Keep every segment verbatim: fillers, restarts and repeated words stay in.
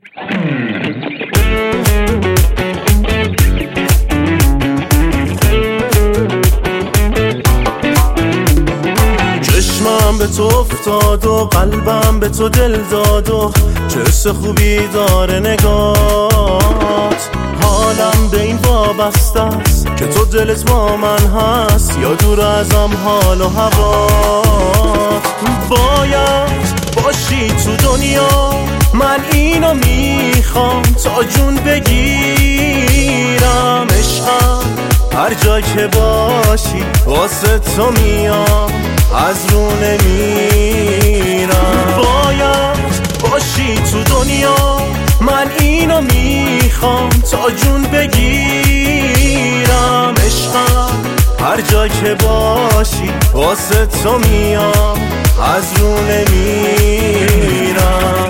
چشمم به تو افتاد و قلبم به تو دل داد و چه حس خوبی داره نگات. حالم به این وابسته است که تو دلت با من هست یا دور ازم حال و هوات. باید باشی تو دنیا، من اینو میخوام تا جون بگیرم. عشقم هر جا که باشی واسه تو میام، از رو نمیرم. باید باشی تو دنیا، من اینو میخوام تا جون بگیرم. عشقم هر جا که باشی واسه تو میام، از رو نمیرم.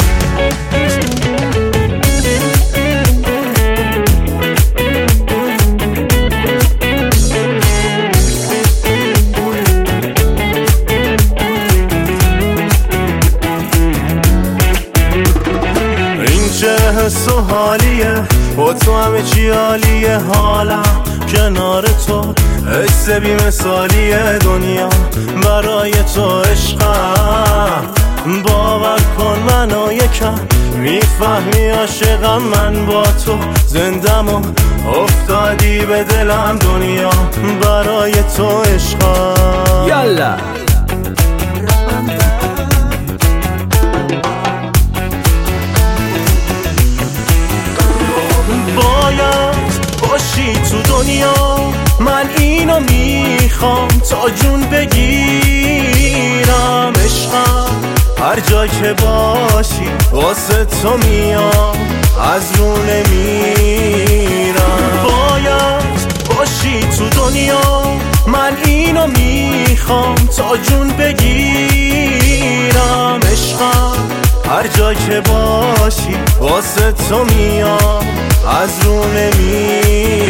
حس و حالیه با تو همه چی عالیه. حالم کنار تو حس بی مثالیه. دنیا برای تو عشقم، باور کن منو یکم میفهمی عاشقم. من با تو زندم و افتادی به دلم. دنیا برای تو عشقم. یالا باشی تو دنیا، من اینو میخوام تا جون بگیرم. عشقم هر جا که باشی واسه تو میام، از رو نمیرم. باید باشی تو دنیا، من اینو میخوام تا جون بگیرم. عشقم هر جا که باشی واسه تو میام، از رو نمیرم.